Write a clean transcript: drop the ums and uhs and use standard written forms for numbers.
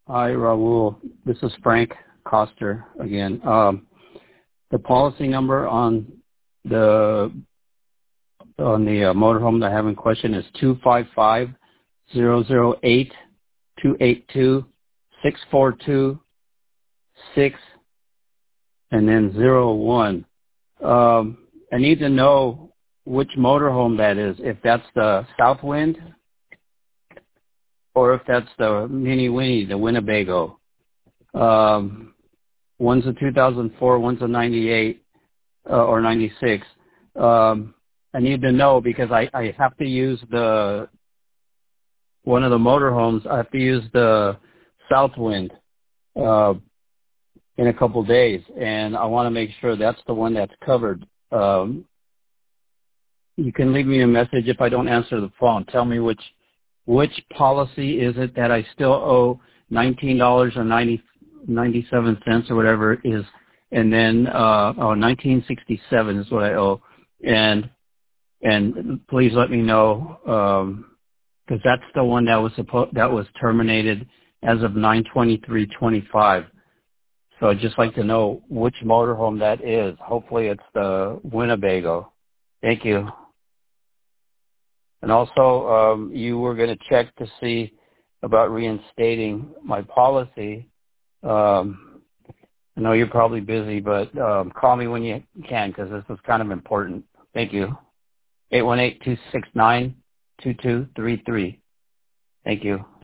Hi, Raul. This is Frank Coster again. The policy number on the motorhome that I have in question is 255-008-282-642-6 and then 01. I need to know which motorhome that is, if that's the Southwind or if that's the Mini Winnie, the Winnebago. One's a 2004, one's a 98 or 96. I need to know because I have to use one of the motorhomes. I have to use the Southwind in a couple days, and I want to make sure that's the one that's covered. You can leave me a message if I don't answer the phone. Tell me which policy is it that I still owe $19.97 or whatever it is, and then $19.67 is what I owe, and please let me know because that's the one that was terminated as of 9/23/25. So I'd just like to know which motorhome that is. Hopefully it's the Winnebago. Thank you. And also, you were going to check to see about reinstating my policy. I know you're probably busy, but call me when you can because this is kind of important. Thank you. 818-269-2233. Thank you.